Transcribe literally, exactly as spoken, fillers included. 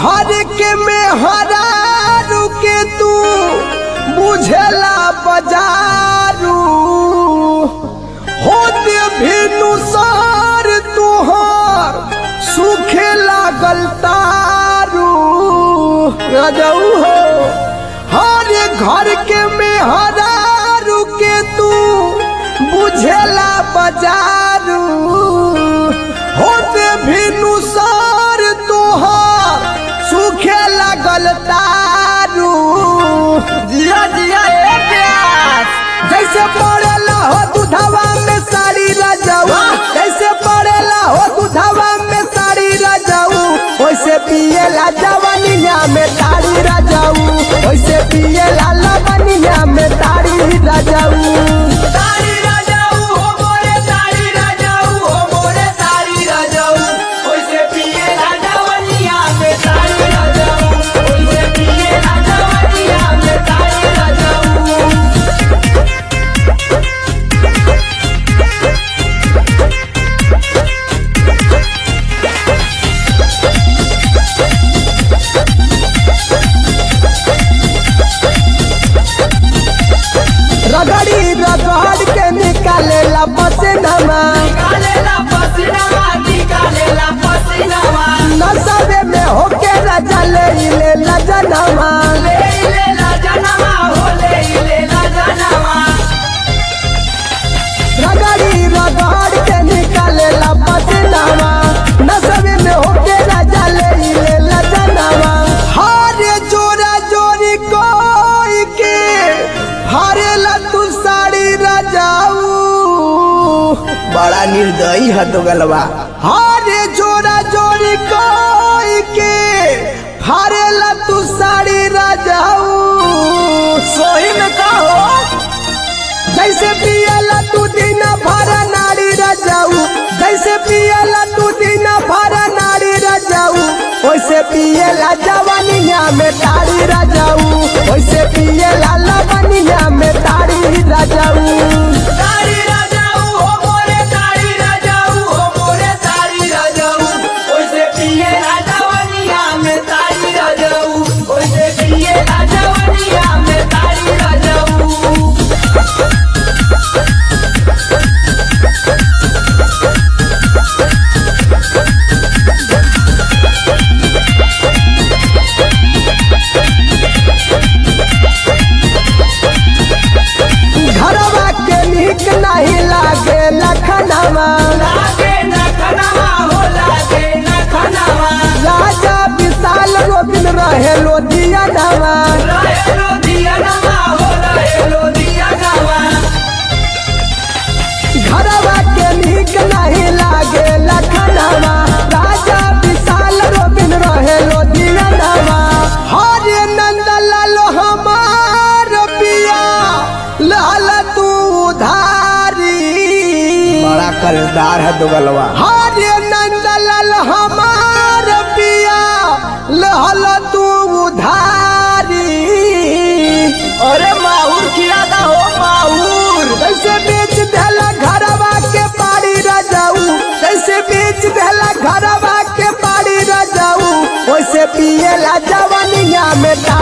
घर के में हरारू के तू बुझेला बजारू होते भिनु सार तुहार सूखे लागल तारू रजऊ हो हर घर के में हरारू के तू बुझेला बजारू होते भिनु सार तुहार सूखे लागल तारू जिया जिया ए प्यास जैसे पड़ेला हो दूधवा में साड़ी रजाऊ जैसे पड़ेला हो दूधवा में साड़ी रजाऊ वैसे पिएला जवानिया में ताड़ी रजाऊ वैसे पिएला लवनिया में ताड़ी रजाऊ तारी राजाऊ हो मोरे तारी राजाऊ हो मोरे तारी राजाऊ ओइसे पिए राजावनिया में तारी राजाऊ ओइसे पिए राजावनिया में तारी राजाऊ रगड़ी रगड़ के निकालेला पसीनावा निकालेला पसीनावा निकालेला पसीनावा नशे में होके रजा ले लेला जनवा ले लेला जनवा हो ले लेला जनवा रगड़ी रगड़ के निकालेला पसीनावा नशे में होके रजा ले लेला जनवा हारे जोरा जोरी कोई के हारेला तू साड़ी रजाऊ बड़ा निर्दयी है तो गलवा हारे जोरा जोरी कोई के हारेला तू साड़ी रजाऊ सोही में कहो जैसे पियला तू दिन भर नारी रजाऊ जैसे पियला तू दिन भर नारी रजाऊ वैसे पियला जवानिया में ताड़ी रजाऊ वैसे पियला लवनिया में ताड़ी रजाऊ तारी राजाऊ हो मोरे तारी राजाऊ हो मोरे तारी राजाऊ ओइसे पिए राजावनिया में तारी राजाऊ ओइसे पिए राजावनिया में तारी राजाऊ घरवा के नीक नहीं लागे लखनवा लागे न खनवा हो लागे न खनवा राजा विशाल रोबिन रहे लोदिया नवा रहे लो दिया नवा हो रहे लो दिया नवा घरवा के नीक नहीं लागे लखनवा राजा विशाल रोबिन रहे लोदिया नवा हरे नंद लालो हमार पिया लाल तू धारी बड़ा कर्जदार है दुगलवा हरे नंद लाल हमार पिया लाल तू धारी अरे माहूर खिलादा हो माहूर कैसे बेच देला घरवा के पाड़ी रजाऊ कैसे बेच देला घरवा के पाड़ी रजाऊ वैसे पिएला जवानिया में